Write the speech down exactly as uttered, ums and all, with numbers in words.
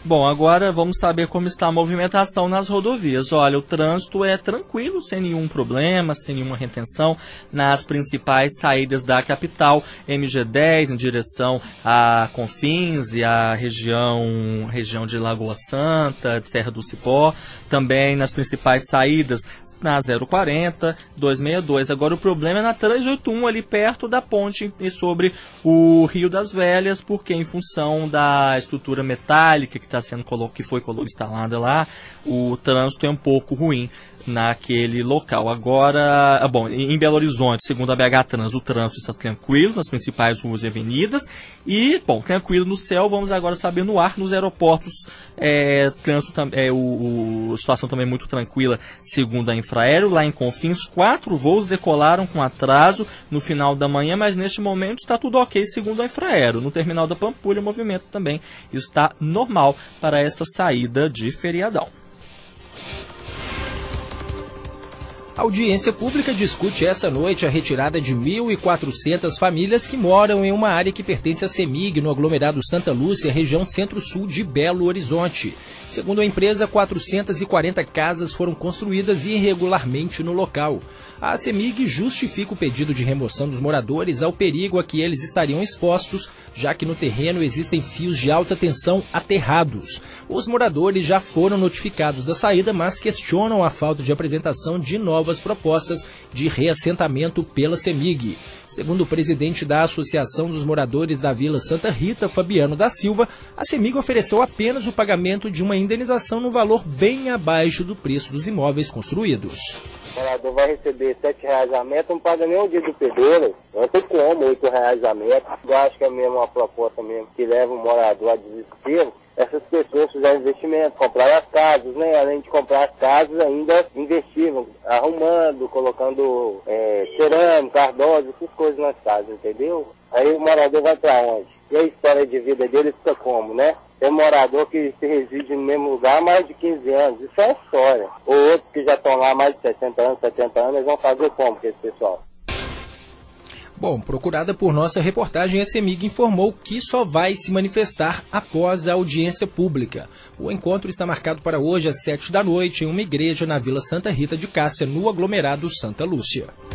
Bom, agora vamos saber como está a movimentação nas rodovias. Olha, o trânsito é tranquilo, sem nenhum problema, sem nenhuma retenção nas principais saídas da capital. M G dez em direção a Confins e a região, região de Lagoa Santa, de Serra do Cipó. Também nas principais saídas na zero quarenta, duzentos e sessenta e dois. Agora o problema é na trezentos e oitenta e um, ali perto da ponte e sobre o Rio das Velhas, porque em função da estrutura metálica que, tá sendo, que foi instalada lá, o trânsito é um pouco ruim naquele local. Agora, bom, em Belo Horizonte, segundo a B H Trans, o trânsito está tranquilo nas principais ruas e avenidas e, bom, tranquilo no céu. Vamos agora saber no ar, nos aeroportos, é, trânsito, é, o, o, a situação também é muito tranquila, segundo a Infraero. Lá em Confins, quatro voos decolaram com atraso no final da manhã, mas neste momento está tudo ok, segundo a Infraero. No terminal da Pampulha, o movimento também está normal para esta saída de feriadão. A audiência pública discute essa noite a retirada de mil e quatrocentas famílias que moram em uma área que pertence à CEMIG, no aglomerado Santa Lúcia, região centro-sul de Belo Horizonte. Segundo a empresa, quatrocentas e quarenta casas foram construídas irregularmente no local. A CEMIG justifica o pedido de remoção dos moradores ao perigo a que eles estariam expostos, já que no terreno existem fios de alta tensão aterrados. Os moradores já foram notificados da saída, mas questionam a falta de apresentação de novas propostas de reassentamento pela CEMIG. Segundo o presidente da Associação dos Moradores da Vila Santa Rita, Fabiano da Silva, a CEMIG ofereceu apenas o pagamento de uma indenização no valor bem abaixo do preço dos imóveis construídos. O morador vai receber sete reais a metro, não paga nem o dia do pedreiro. Não tem como, oito reais a metro. Eu acho que é mesmo uma proposta mesmo que leva o morador a desespero. Essas pessoas fizeram investimento, compraram as casas, né? Além de comprar as casas, ainda investiram, arrumando, colocando é, cerâmica, ardósia, essas coisas nas casas, entendeu? Aí o morador vai para onde? E a história de vida dele fica como, né? Tem morador que se reside no mesmo lugar há mais de quinze anos, isso é história. Ou outros que já estão lá há mais de sessenta anos, setenta anos, eles vão fazer como com esse pessoal? Bom, procurada por nossa reportagem, a CEMIG informou que só vai se manifestar após a audiência pública. O encontro está marcado para hoje às sete da noite em uma igreja na Vila Santa Rita de Cássia, no aglomerado Santa Lúcia.